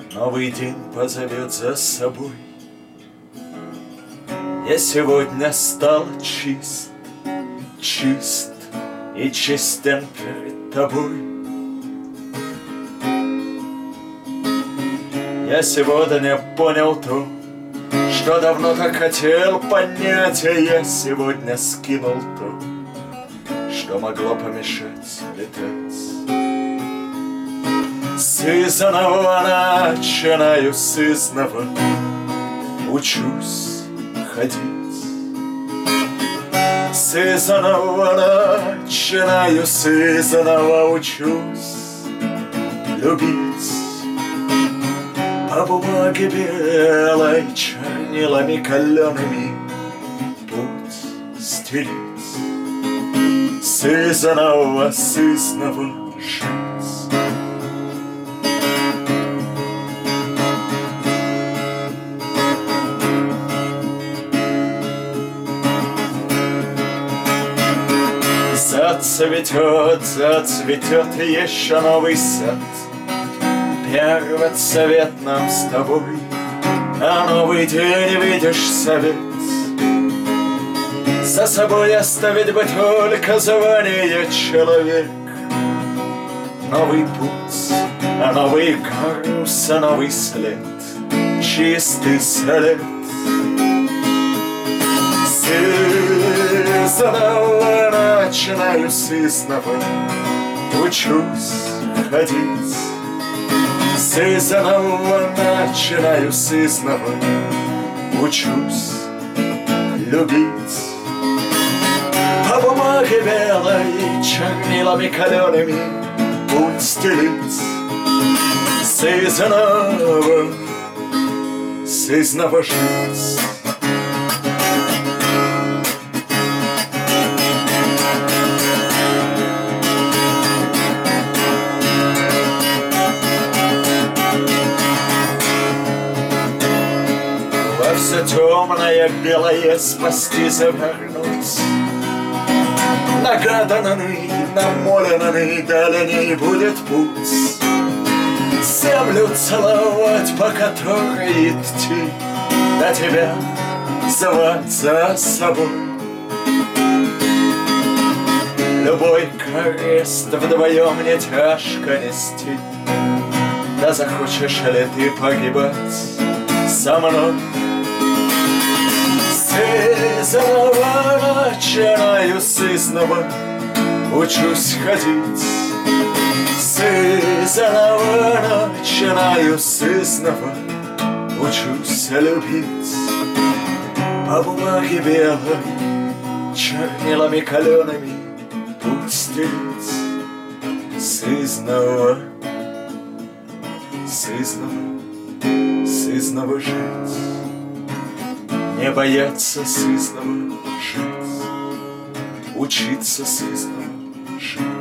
Новый день позовет за собой. Я сегодня стал чист, чист и честен перед тобой. Я сегодня понял то, что давно так хотел понять, и я сегодня скинул то, что могло помешать летать. Сызного начинаю, сызного учусь ходить. Сызного начинаю, сызного учусь любить. По бумаге белой чернилами калеными путь стелить. Сызного жить. Зацветет, зацветет еще новый сад. Первый совет нам с тобой, а новый день, видишь, совет. За собой оставить бы только звание человек. Новый путь, а новый груз, а новый след, чистый след. Сызного начинаю, сызного учусь ходить. Сызного начинаю, сызного учусь любить. По бумаге белой чернилами калеными путь стелить. Сызного жить. Все темное, белое спасти, завернуть. Нагаданный, намоленный, дальний будет путь. Землю целовать, по которой идти, до тебя звать за собой. Любой крест вдвоем не тяжко нести. Да захочешь ли ты погибать со мной? Сызного начинаю, сызного учусь ходить. Сызного начинаю, сызного учусь любить. По бумаге белой чернилами калеными путь стелить. Сызного жить. Не бояться сызного жить, учиться сызного жить.